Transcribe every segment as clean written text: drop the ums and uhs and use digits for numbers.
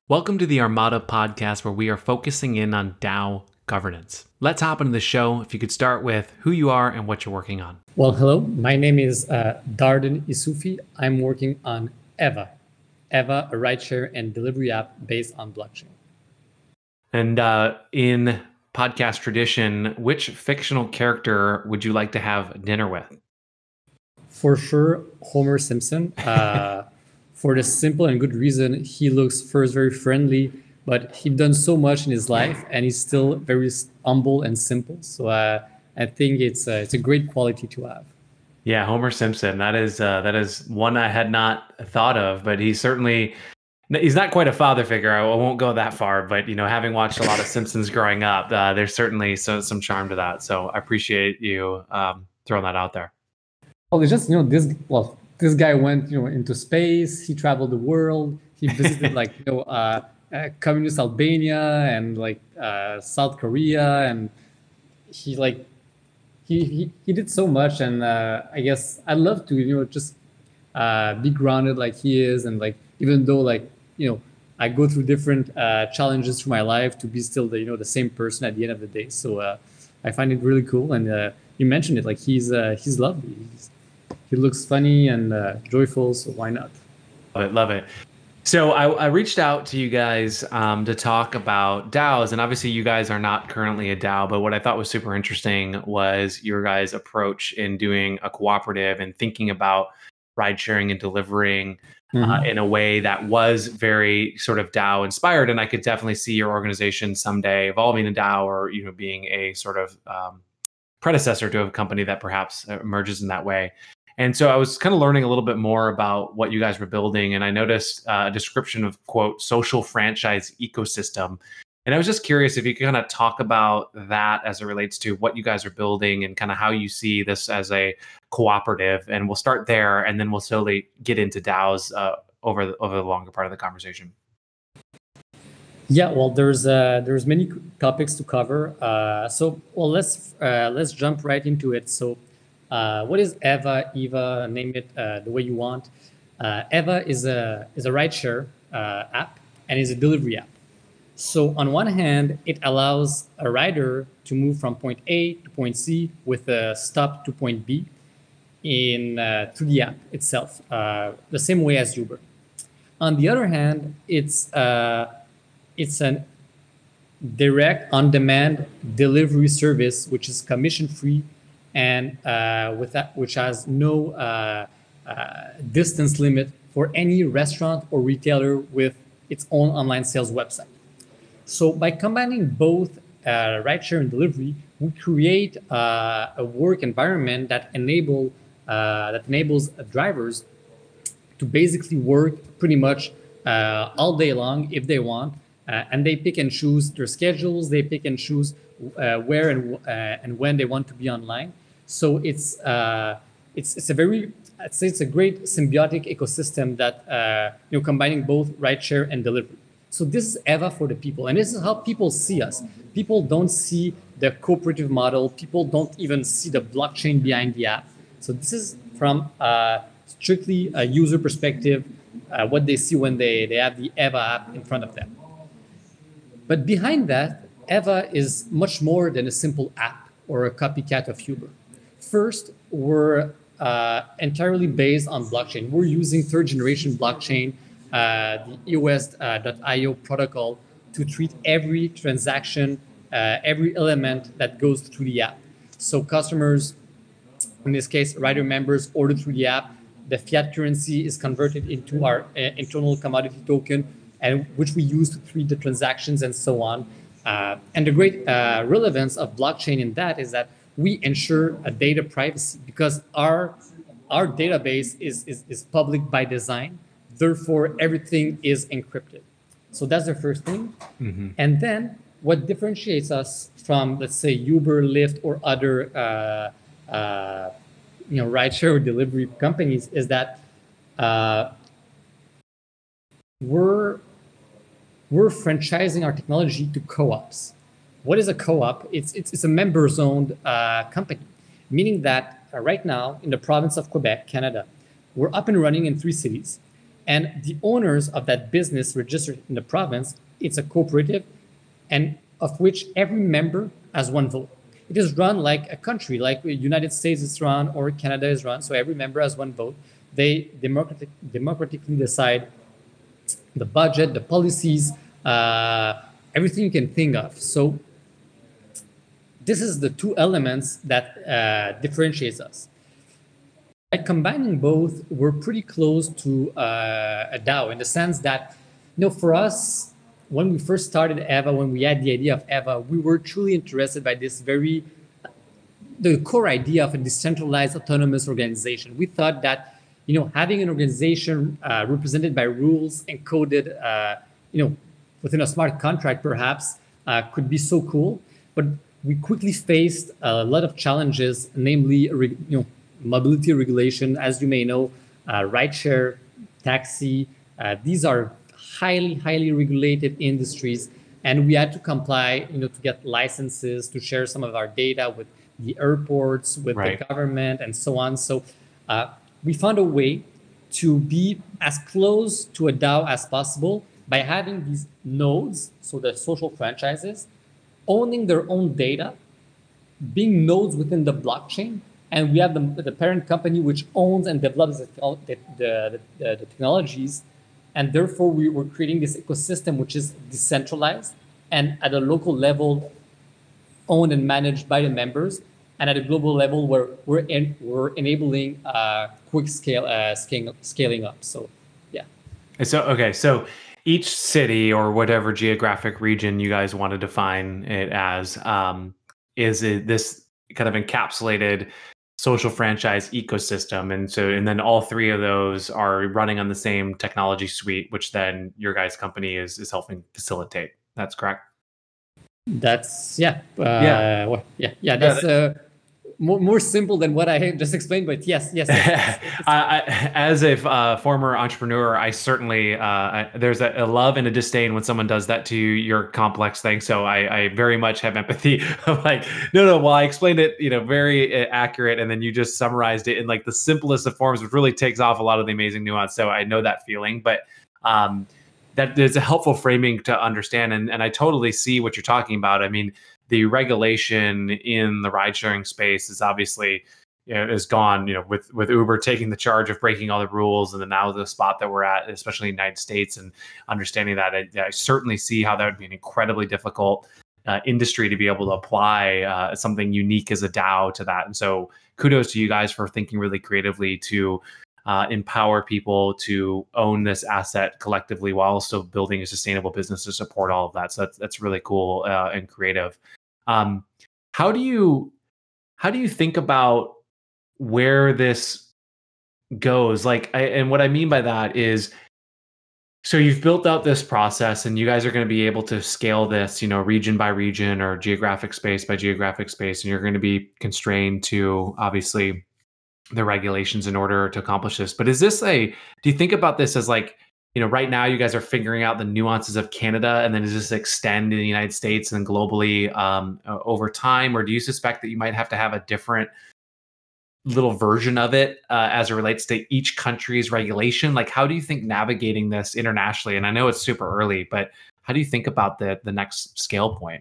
Welcome to the Armada podcast, where we are focusing in on DAO governance. Let's hop into the show. If you could start with who you are and what you're working on. Well, hello. My name is Darden Isufi. I'm working on Eva. Eva, a rideshare and delivery app based on blockchain. And in podcast tradition, which fictional character would you like to have dinner with? For sure, Homer Simpson. For the simple and good reason, he looks first very friendly, but he's done so much in his life, and he's still very humble and simple. So I think it's a great quality to have. Yeah, Homer Simpson. That is one I had not thought of, but he's not quite a father figure. I won't go that far, but having watched a lot of Simpsons growing up, there's certainly some charm to that. So I appreciate you throwing that out there. Well, it's just this guy went into space. He traveled the world. He visited communist Albania and South Korea, and he did so much. And I guess I'd love to just be grounded like he is, and even though I go through different challenges through my life, to be still the same person at the end of the day. So I find it really cool. And you mentioned it, he's lovely. He looks funny and joyful, so why not? Love it. So I reached out to you guys to talk about DAOs, and obviously you guys are not currently a DAO, but what I thought was super interesting was your guys' approach in doing a cooperative and thinking about ride sharing and delivering in a way that was very sort of DAO inspired. And I could definitely see your organization someday evolving a DAO, or being a sort of predecessor to a company that perhaps emerges in that way. And so I was kind of learning a little bit more about what you guys were building, and I noticed a description of, quote, social franchise ecosystem. And I was just curious if you could kind of talk about that as it relates to what you guys are building and kind of how you see this as a cooperative. And we'll start there, and then we'll slowly get into DAOs over the longer part of the conversation. Yeah, well, there's many topics to cover. Let's jump right into it. So. What is Eva? Name it the way you want. Eva is a rideshare app and is a delivery app. So on one hand, it allows a rider to move from point A to point C with a stop to point B through the app itself, the same way as Uber. On the other hand, it's a direct on-demand delivery service, which is commission-free, and which has no distance limit for any restaurant or retailer with its own online sales website. So by combining both rideshare and delivery, we create a work environment that enables drivers to basically work pretty much all day long if they want, and they pick and choose their schedules. They pick and choose where and when they want to be online. So it's a very, I'd say it's a great symbiotic ecosystem that combining both rideshare and delivery. So this is Eva for the people, and this is how people see us. People don't see the cooperative model. People don't even see the blockchain behind the app. So this is from strictly a user perspective, what they see when they have the Eva app in front of them. But behind that, Eva is much more than a simple app or a copycat of Uber. First, we're entirely based on blockchain. We're using third generation blockchain, the EOS.io protocol, to treat every transaction, every element that goes through the app. So customers, in this case, rider members, order through the app. The fiat currency is converted into our internal commodity token, and which we use to treat the transactions and so on. And the great relevance of blockchain in that is that we ensure a data privacy, because our database is public by design. Therefore, everything is encrypted. So that's the first thing. Mm-hmm. And then what differentiates us from, let's say, Uber, Lyft, or other rideshare or delivery companies is that we're franchising our technology to co-ops. What is a co-op? It's a members-owned company, meaning that right now in the province of Quebec, Canada, we're up and running in 3 cities. And the owners of that business registered in the province, it's a cooperative, and of which every member has one vote. It is run like a country, like the United States is run or Canada is run. So every member has one vote. They democratically decide the budget, the policies, everything you can think of. So this is the two elements that differentiates us. By combining both, we're pretty close to a DAO in the sense that, for us, when we first started Eva, when we had the idea of Eva, we were truly interested by the core idea of a decentralized autonomous organization. We thought that, having an organization represented by rules encoded, within a smart contract, perhaps, could be so cool. But we quickly faced a lot of challenges, namely, mobility regulation. As you may know, rideshare, taxi, these are highly regulated industries, and we had to comply, to get licenses to share some of our data with the airports, with the government, and so on. So we found a way to be as close to a DAO as possible by having these nodes, so the social franchises, owning their own data, being nodes within the blockchain, and we have the parent company which owns and develops the technologies. And therefore, we were creating this ecosystem which is decentralized and at a local level owned and managed by the members, and at a global level where we're enabling quick scaling up. So, yeah. So each city or whatever geographic region you guys want to define it as, is it this kind of encapsulated social franchise ecosystem, and then all three of those are running on the same technology suite, which then your guys' company is helping facilitate. That's correct. That's That's more simple than what I just explained, but yes. As a former entrepreneur, I certainly there's a love and a disdain when someone does that to your complex thing. So I very much have empathy. I'm like, no. Well, I explained it, very accurate, and then you just summarized it in like the simplest of forms, which really takes off a lot of the amazing nuance. So I know that feeling, but that there's a helpful framing to understand, and I totally see what you're talking about. I mean, the regulation in the ride sharing space is obviously is gone, with Uber taking the charge of breaking all the rules, and then now the spot that we're at, especially in the United States, and understanding that, I certainly see how that would be an incredibly difficult industry to be able to apply something unique as a DAO to that. And so kudos to you guys for thinking really creatively to empower people to own this asset collectively while also building a sustainable business to support all of that. So that's really cool and creative. How do you think about where this goes? And what I mean by that is, so you've built out this process, and you guys are going to be able to scale this, region by region or geographic space by geographic space, and you're going to be constrained to obviously the regulations in order to accomplish this. But do you think about this as right now you guys are figuring out the nuances of Canada, and then does this extend in the United States and globally over time? Or do you suspect that you might have to have a different little version of it as it relates to each country's regulation? How do you think navigating this internationally? And I know it's super early, but how do you think about the next scale point?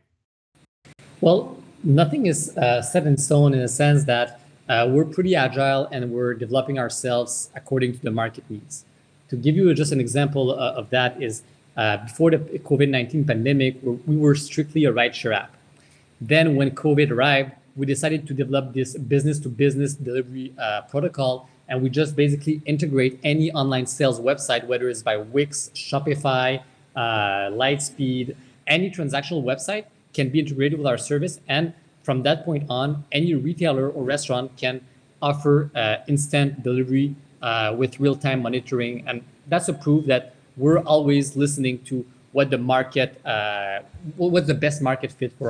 Well, nothing is set in stone in a sense that we're pretty agile and we're developing ourselves according to the market needs. To give you just an example of that is before the COVID-19 pandemic, we were strictly a rideshare app. Then when COVID arrived, we decided to develop this business-to-business delivery protocol, and we just basically integrate any online sales website, whether it's by Wix, Shopify, Lightspeed, any transactional website can be integrated with our service. And from that point on, any retailer or restaurant can offer instant delivery with real-time monitoring. And that's a proof that we're always listening to what the market, what's the best market fit for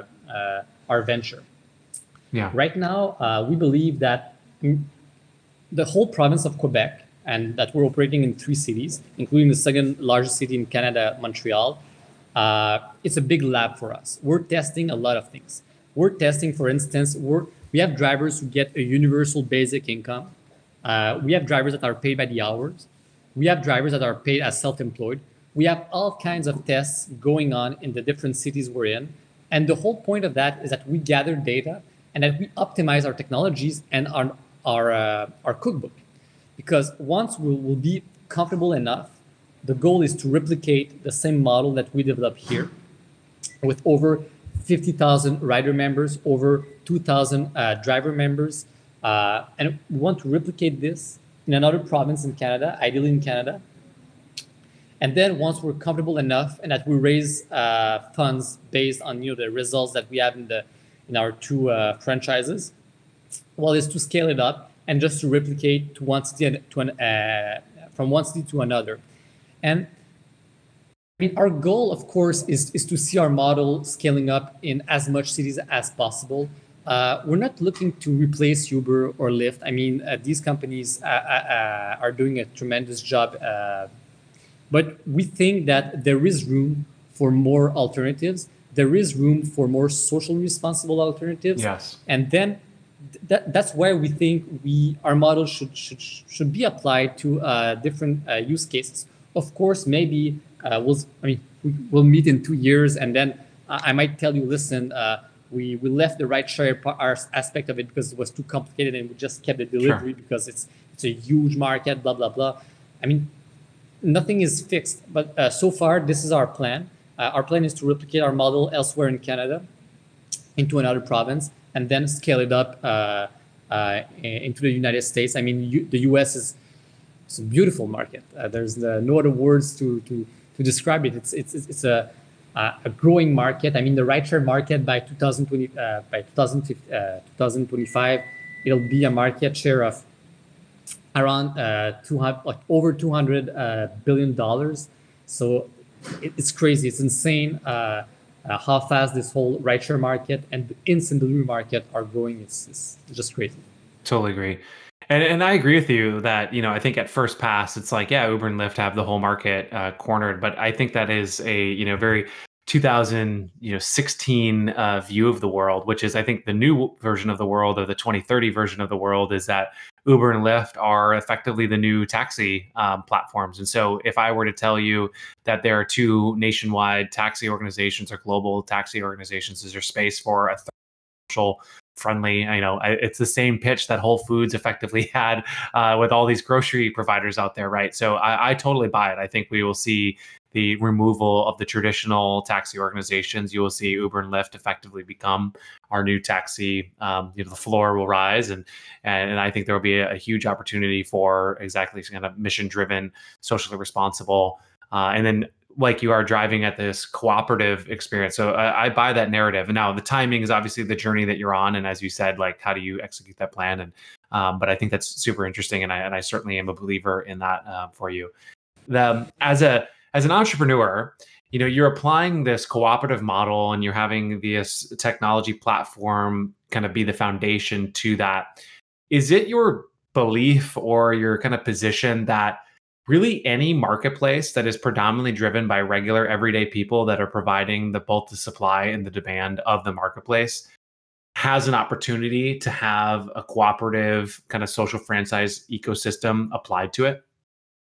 our venture. Yeah. Right now, we believe that the whole province of Quebec, and that we're operating in 3 cities, including the second largest city in Canada, Montreal, it's a big lab for us. We're testing a lot of things. We're testing, for instance, we have drivers who get a universal basic income. We have drivers that are paid by the hours. We have drivers that are paid as self-employed. We have all kinds of tests going on in the different cities we're in. And the whole point of that is that we gather data and that we optimize our technologies and our cookbook. Because once we'll be comfortable enough, the goal is to replicate the same model that we develop here with over 50,000 rider members, over 2,000 driver members. And we want to replicate this in another province in Canada, ideally in Canada. And then once we're comfortable enough and that we raise funds based on the results that we have in our two franchises, well, is to scale it up and just to replicate to one city from one city to another. And I mean, our goal, of course, is to see our model scaling up in as much cities as possible. We're not looking to replace Uber or Lyft. I mean, these companies are doing a tremendous job, but we think that there is room for more alternatives. There is room for more socially responsible alternatives. Yes. And then that's why we think our model should be applied to different use cases. Of course, maybe we'll meet in 2 years, and then I might tell you, listen, we left the rideshare aspect of it because it was too complicated, and we just kept the delivery because it's a huge market, blah blah blah. I mean, nothing is fixed, but so far this is our plan. Our plan is to replicate our model elsewhere in Canada, into another province, and then scale it up into the United States. I mean, the U.S. it's a beautiful market. There's no other words to describe it. It's a growing market. I mean, the rideshare market by 2025, it'll be a market share of around over $200 billion. So it's crazy. It's insane how fast this whole rideshare market and the instant delivery market are growing. It's just crazy. Totally agree. And I agree with you that, I think at first pass, it's like, yeah, Uber and Lyft have the whole market cornered. But I think that is a, very 2016 view of the world, which is, I think, the new version of the world, or the 2030 version of the world, is that Uber and Lyft are effectively the new taxi platforms. And so if I were to tell you that there are two nationwide taxi organizations or global taxi organizations, is there space for a social friendly, it's the same pitch that Whole Foods effectively had with all these grocery providers out there, right? So I totally buy it. I think we will see the removal of the traditional taxi organizations. You will see Uber and Lyft effectively become our new taxi. The floor will rise, and I think there will be a huge opportunity for exactly kind of mission-driven, socially responsible, and then like you are driving at this cooperative experience. So I buy that narrative. And now the timing is obviously the journey that you're on. And as you said, like, how do you execute that plan? And but I think that's super interesting. And I certainly am a believer in that for you. As an entrepreneur, you're applying this cooperative model, and you're having this technology platform kind of be the foundation to that. Is it your belief or your kind of position that really any marketplace that is predominantly driven by regular everyday people that are providing both the supply and the demand of the marketplace has an opportunity to have a cooperative kind of social franchise ecosystem applied to it?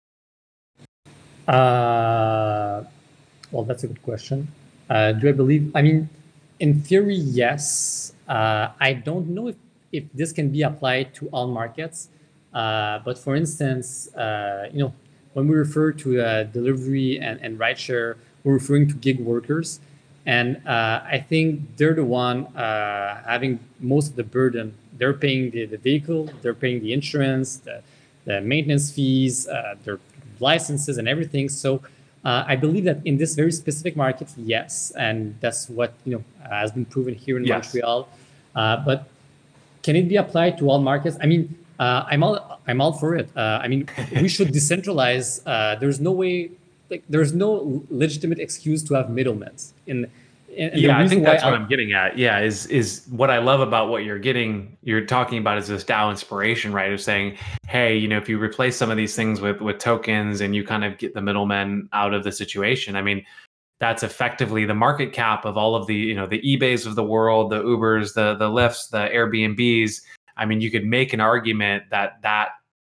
Well, that's a good question. Do I believe? I mean, in theory, yes. I don't know if this can be applied to all markets. But for instance, when we refer to delivery and rideshare, we're referring to gig workers. And I think they're the one having most of the burden. They're paying the vehicle, they're paying the insurance, the maintenance fees, their licenses and everything. So I believe that in this very specific market, yes. And that's what has been proven here in Montreal. But can it be applied to all markets? I mean, I'm all for it. I mean, we should decentralize. There's no way, there's no legitimate excuse to have middlemen. I think that's what I'm getting at. Yeah, is what I love about what you're talking about is this DAO inspiration, right? Of saying, hey, if you replace some of these things with tokens and you kind of get the middlemen out of the situation, I mean, that's effectively the market cap of all of the, the eBays of the world, the Ubers, the Lyfts, the Airbnbs. I mean, you could make an argument that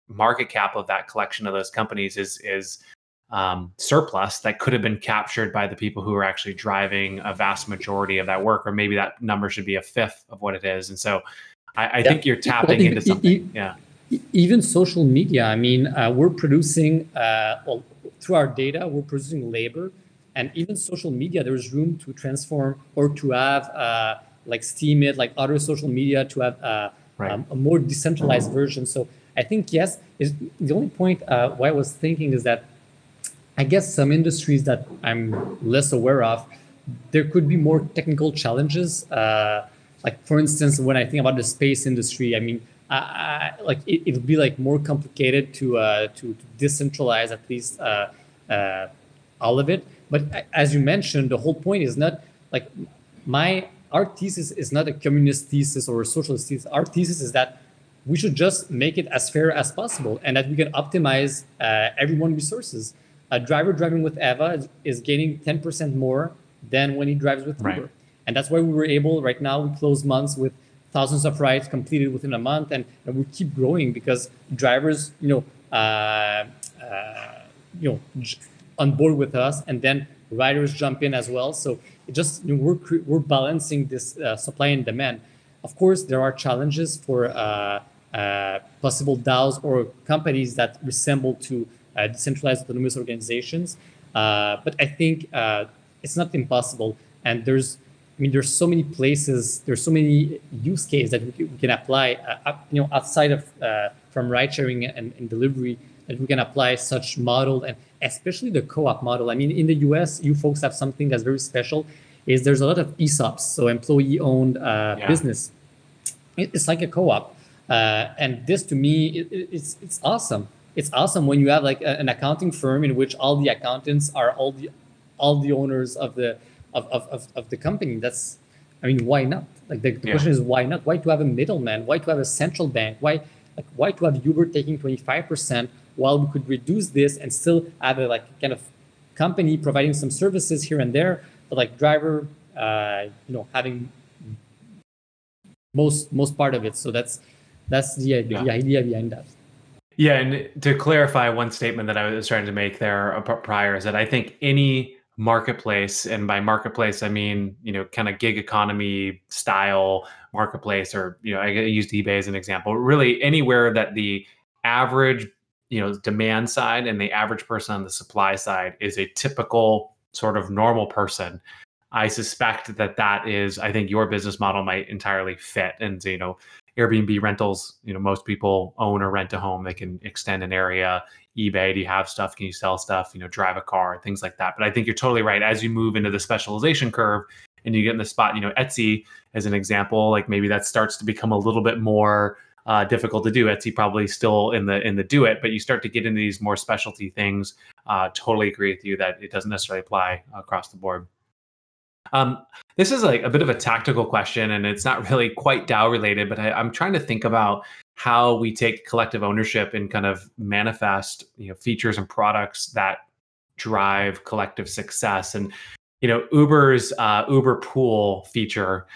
market cap of that collection of those companies is surplus that could have been captured by the people who are actually driving a vast majority of that work, or maybe that number should be a fifth of what it is. And so I think you're tapping into something. Even social media. I mean, we're producing, through our data, we're producing labor, and even social media, there's room to transform or to have like Steemit, like other social media, to have a more decentralized version. So I think, yes, is the only point why I was thinking is that I guess some industries that I'm less aware of, there could be more technical challenges. Like for instance, when I think about the space industry, I mean, like it would be like more complicated to decentralize at least all of it. But as you mentioned, the whole point is not like our thesis is not a communist thesis or a socialist thesis. Our thesis is that we should just make it as fair as possible, and that we can optimize everyone's resources. A driver driving with Eva is gaining 10% more than when he drives with Uber. And that's why we were able, right now, we close months with thousands of rides completed within a month, and we keep growing because drivers, on board with us, and then riders jump in as well. So it just we're balancing this supply and demand. Of course, there are challenges for possible DAOs or companies that resemble to decentralized autonomous organizations, but I think it's not impossible. And there's so many places, there's so many use cases that we can apply, outside of from ride sharing and delivery, that we can apply such model, and especially the co-op model. I mean, in the US, you folks have something that's very special. Is there's a lot of ESOPs, so employee-owned business. It's like a co-op, and this to me, it's awesome. It's awesome when you have like an accounting firm in which all the accountants are all the owners of the company. That's, I mean, why not? Like the question is, why not? Why to have a middleman? Why to have a central bank? Why to have Uber taking 25% while we could reduce this and still have a like kind of company providing some services here and there, but like driver, having most part of it. So that's the idea behind that. Yeah, and to clarify one statement that I was trying to make there prior is that I think any marketplace, and by marketplace I mean kind of gig economy style marketplace, or I used eBay as an example. Really, anywhere that the average demand side and the average person on the supply side is a typical sort of normal person, I suspect that is, I think your business model might entirely fit. And Airbnb rentals, most people own or rent a home. They can extend an area. eBay, do you have stuff? Can you sell stuff? Drive a car, things like that. But I think you're totally right. As you move into the specialization curve and you get in the spot, Etsy as an example, like maybe that starts to become a little bit more difficult to do. Etsy probably still in the do it, but you start to get into these more specialty things. Totally agree with you that it doesn't necessarily apply across the board. This is like a bit of a tactical question, and it's not really quite DAO related, but I'm trying to think about how we take collective ownership and kind of manifest, features and products that drive collective success. And Uber's Uber Pool feature,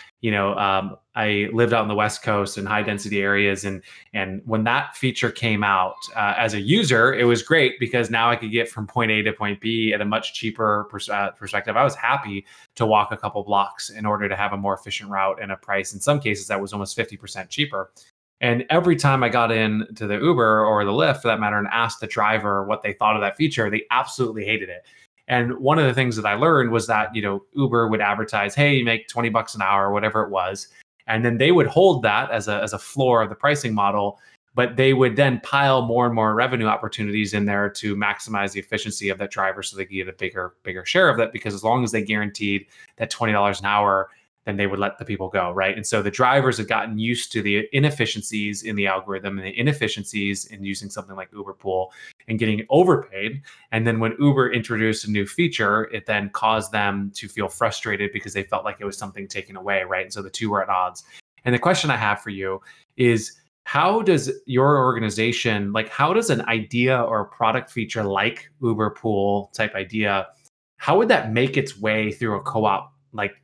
I lived out in the West Coast in high density areas. And when that feature came out, as a user, it was great because now I could get from point A to point B at a much cheaper perspective. I was happy to walk a couple blocks in order to have a more efficient route and a price. In some cases, that was almost 50% cheaper. And every time I got into the Uber or the Lyft, for that matter, and asked the driver what they thought of that feature, they absolutely hated it. And one of the things that I learned was that, Uber would advertise, hey, you make $20 an hour, or whatever it was. And then they would hold that as a floor of the pricing model, but they would then pile more and more revenue opportunities in there to maximize the efficiency of that driver so they could get a bigger share of that, because as long as they guaranteed that $20 an hour, then they would let the people go, right? And so the drivers had gotten used to the inefficiencies in the algorithm and the inefficiencies in using something like Uber Pool and getting overpaid. And then when Uber introduced a new feature, it then caused them to feel frustrated because they felt like it was something taken away, right? And so the two were at odds. And the question I have for you is, how does your organization, how does an idea or a product feature like Uber Pool type idea, how would that make its way through a co-op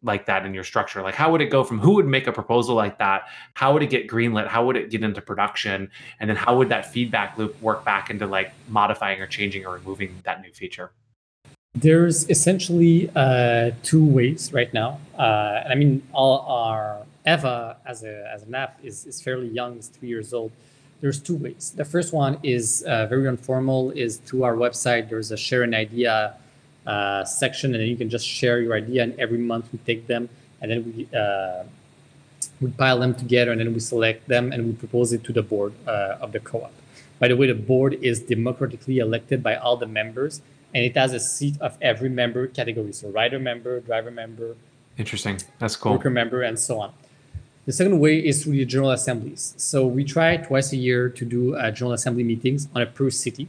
like that in your structure? Like, how would it go from who would make a proposal like that? How would it get greenlit? How would it get into production? And then how would that feedback loop work back into like modifying or changing or removing that new feature? There's essentially two ways right now. I mean, all our Eva as an app is fairly young, it's 3 years old. There's two ways. The first one is very informal, is through our website. There's a share an idea section, and then you can just share your idea, and every month we take them, and then we pile them together, and then we select them, and we propose it to the board of the co-op. By the way, the board is democratically elected by all the members, and it has a seat of every member category. So rider member, driver member. Interesting. That's cool. Worker member, and so on. The second way is through the general assemblies. So we try twice a year to do general assembly meetings on a per city.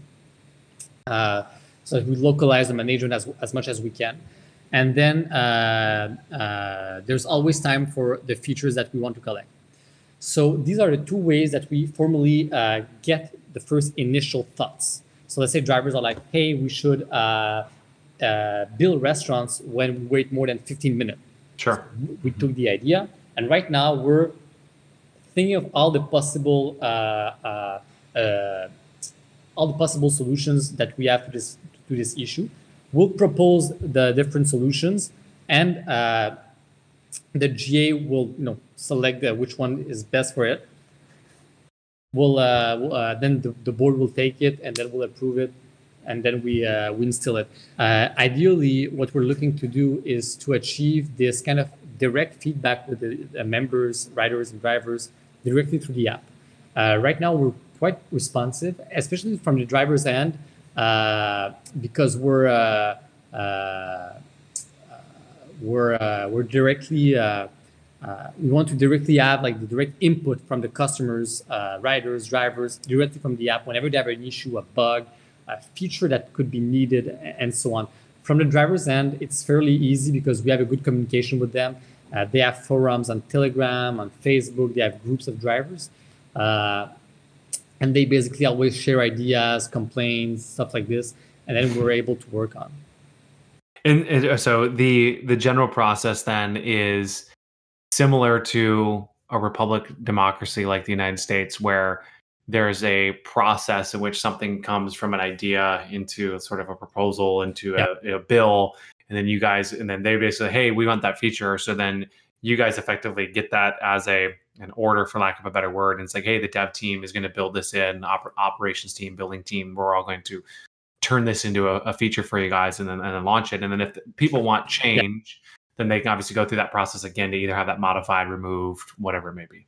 So we localize the management as much as we can. And then there's always time for the features that we want to collect. So these are the two ways that we formally get the first initial thoughts. So let's say drivers are like, hey, we should build restaurants when we wait more than 15 minutes. Sure. So we took the idea, and right now we're thinking of all the possible solutions that we have to this issue. We'll propose the different solutions, and the GA will select which one is best for it. Then the board will take it, and then we'll approve it, and then we instill it. Ideally, what we're looking to do is to achieve this kind of direct feedback with the members, riders, and drivers directly through the app. Right now, we're quite responsive, especially from the driver's end, because we're directly. We want to directly have like the direct input from the customers, riders, drivers, directly from the app whenever they have an issue, a bug, a feature that could be needed, and so on. From the driver's end, it's fairly easy because we have a good communication with them. They have forums on Telegram, on Facebook. They have groups of drivers. And they basically always share ideas, complaints, stuff like this. And then we're able to work on. And so the general process then is similar to a republic democracy like the United States, where there's a process in which something comes from an idea into sort of a proposal, into a bill, and then they basically, hey, we want that feature. So then you guys effectively get that as an order, for lack of a better word. And it's like, hey, the dev team is going to build this in, operations team, building team, we're all going to turn this into a feature for you guys, and then launch it. And then if people want change, then they can obviously go through that process again to either have that modified, removed, whatever it may be.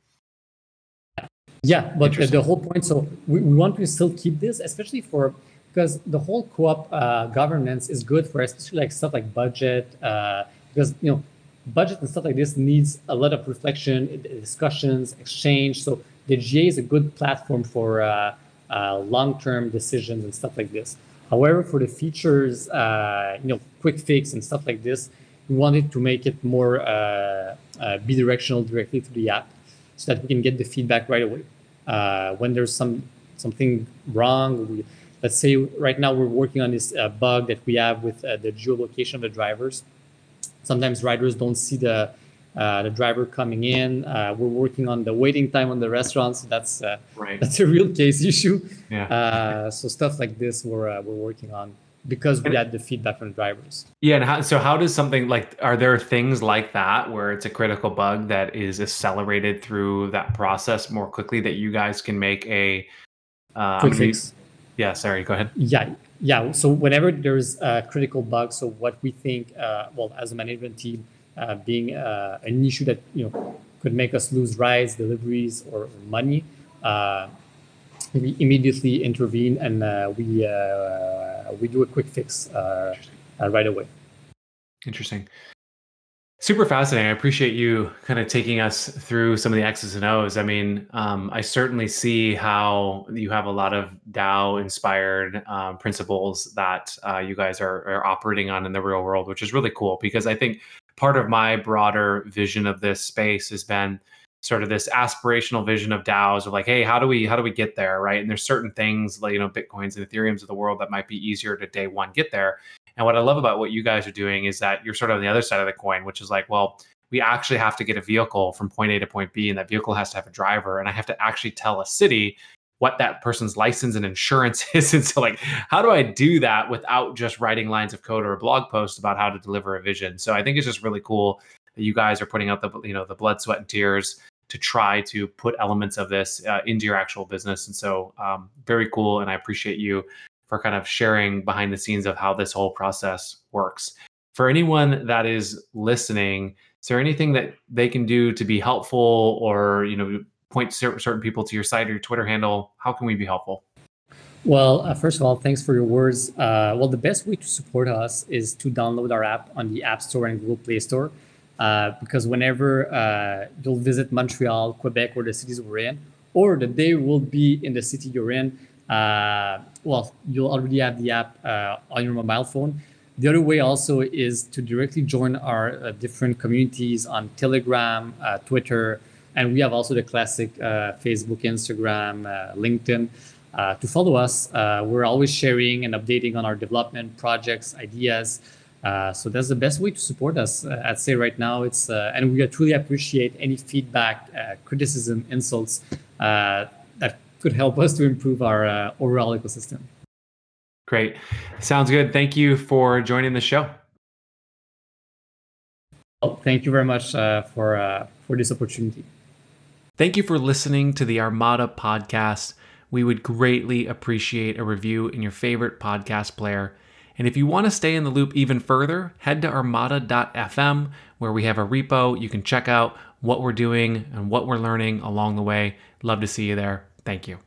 Yeah, but the whole point, so we want to still keep this, especially because the whole co-op governance is good for especially like stuff like budget, because budget and stuff like this needs a lot of reflection, discussions, exchange. So the GA is a good platform for long-term decisions and stuff like this. However, for the features, quick fix and stuff like this, we wanted to make it more bidirectional directly to the app, so that we can get the feedback right away. When there's something wrong, let's say right now we're working on this bug that we have with the geolocation of the drivers. Sometimes riders don't see the driver coming in. We're working on the waiting time on the restaurants. So that's that's a real case issue. Yeah. So stuff like this we're working on, because we had the feedback from the drivers. Yeah, and how does something like, are there things like that where it's a critical bug that is accelerated through that process more quickly, that you guys can make a quick fix? Yeah, sorry, go ahead. Yeah. So whenever there's a critical bug, so what we think, as a management team, being an issue that could make us lose rides, deliveries, or money, we immediately intervene, and we do a quick fix right away. Interesting. Super fascinating. I appreciate you kind of taking us through some of the X's and O's. I mean, I certainly see how you have a lot of DAO-inspired principles that you guys are operating on in the real world, which is really cool, because I think part of my broader vision of this space has been sort of this aspirational vision of DAOs of like, hey, how do we get there, right? And there's certain things like Bitcoins and Ethereums of the world that might be easier to day one get there. And what I love about what you guys are doing is that you're sort of on the other side of the coin, which is like, well, we actually have to get a vehicle from point A to point B, and that vehicle has to have a driver. And I have to actually tell a city what that person's license and insurance is. And so like, how do I do that without just writing lines of code or a blog post about how to deliver a vision? So I think it's just really cool that you guys are putting out the, the blood, sweat, and tears to try to put elements of this into your actual business. And so very cool. And I appreciate you for kind of sharing behind the scenes of how this whole process works. For anyone that is listening, is there anything that they can do to be helpful, or, point certain people to your site or your Twitter handle? How can we be helpful? Well, first of all, thanks for your words. Well, the best way to support us is to download our app on the App Store and Google Play Store. Because whenever you'll visit Montreal, Quebec, or the cities we're in, or the day we'll be in the city you're in, well, you'll already have the app on your mobile phone. The other way also is to directly join our different communities on Telegram, Twitter, and we have also the classic Facebook, Instagram, LinkedIn. To follow us, we're always sharing and updating on our development projects, ideas. So that's the best way to support us. I'd say right now it's, and we truly appreciate any feedback, criticism, insults that could help us to improve our overall ecosystem. Great. Sounds good. Thank you for joining the show. Well, thank you very much for this opportunity. Thank you for listening to the Armada podcast. We would greatly appreciate a review in your favorite podcast player. And if you want to stay in the loop even further, head to armada.fm, where we have a repo. You can check out what we're doing and what we're learning along the way. Love to see you there. Thank you.